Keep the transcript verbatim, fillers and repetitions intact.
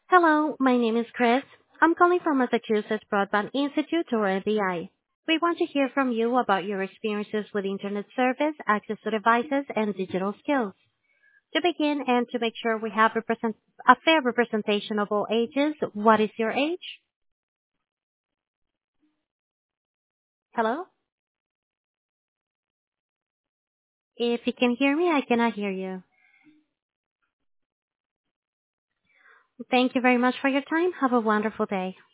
Hello, my name is Chris. I'm calling from Massachusetts Broadband Institute, or M B I. We want to hear from you about your experiences with Internet service, access to devices, and digital skills. To begin and to make sure we have represent- a fair representation of all ages, what is your age? Hello? If you can hear me, I cannot hear you. Thank you very much for your time. Have a wonderful day.